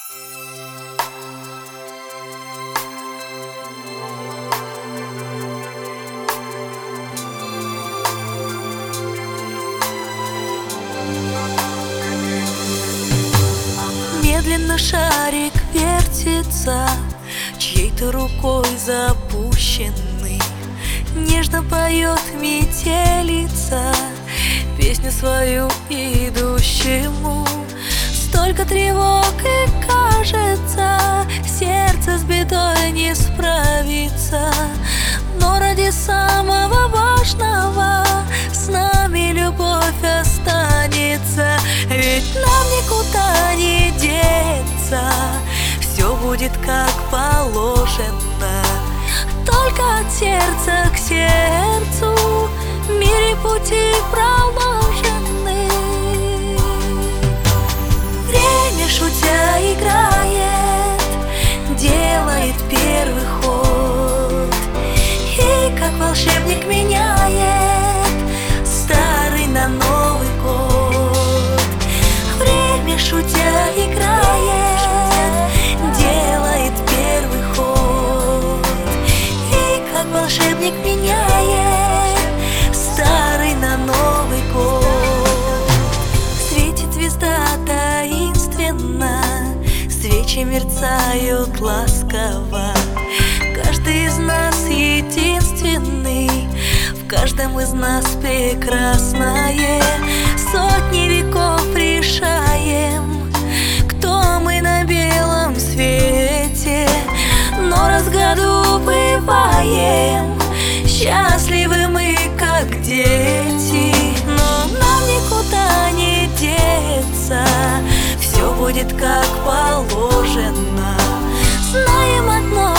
Медленно шарик вертится, чьей-то рукой запущенный. Нежно поет метелица песню свою идущему. Столько тревог, и кажется, сердце с бедой не справится. Но ради самого важного с нами любовь останется. Ведь нам никуда не деться, все будет как положено. Только от сердца к сердцу в мире пути проложены. Время, шутя, играет, делает первый ход, и как волшебник меняет старый на Новый год. Время, шутя, играет, делает первый ход, и как волшебник меняет старый на Новый год. Светит звезда таинственно, свечи мерцают ласково. Каждый из нас единственный, в каждом из нас прекрасное. Сотни веков решаем, кто мы на белом свете, но раз в году бываем счастливы мы, как дети. Но нам никуда не деться, все будет как положено. Знаем одно: